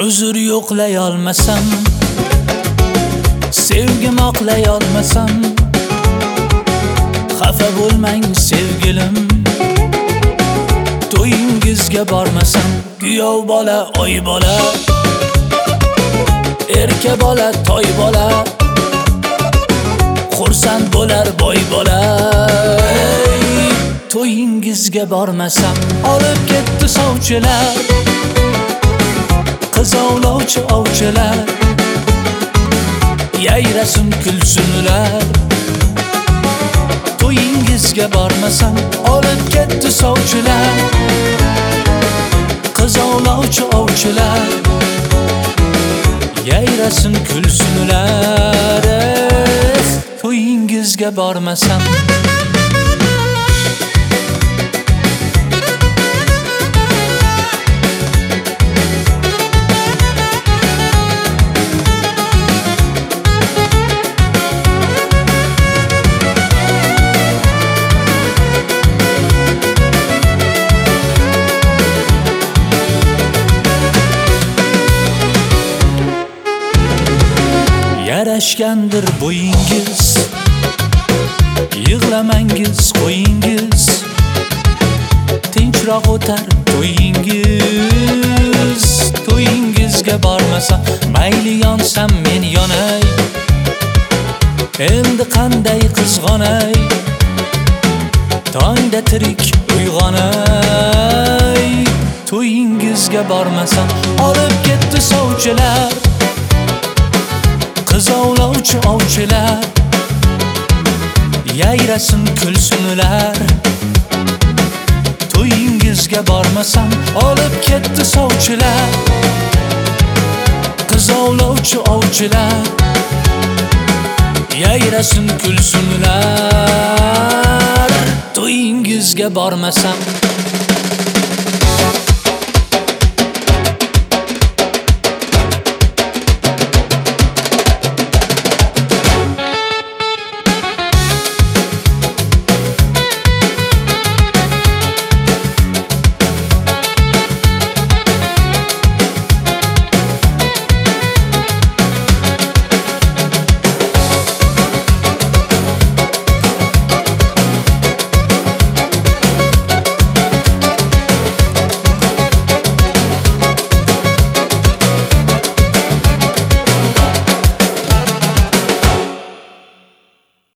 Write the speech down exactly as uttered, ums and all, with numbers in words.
uzr yo'qlay olmasam, sevgim oqlay olmasam, xafa bo'lmang sevgilim. To'yingizga bormasam, kuyov bola, oy bola, erka bola, toy bola, xursand bo'lar boy bola. To'yingizga bormasam, olib ketdi sovchilar, qiz ovlovchi ovchilar, yayrasin kulsin ular. To'yingizga bormasam, olib ketdi sovchilar, qiz ovlovchi ovchilar, yayrasin kulsin ular. To'yingizga bormasam, yarashgandir bo'yingiz, yig'lamangiz qo'yingiz, tinchroq o'tar to'yingiz. To'yingizga bormasam, mayli yonsam men yonay, endi qanday qizg'onay, tongda tirik uyg'onay. To'yingizga bormasam, olib ketdi sovchilar, qiz ovlovchi ovchilar, yayrasin kulsin ular. To'yingizga bormasam, olib ketdi sovchilar, qiz ovlovchi ovchilar, yayrasin kulsin ular. To'yingizga bormasam,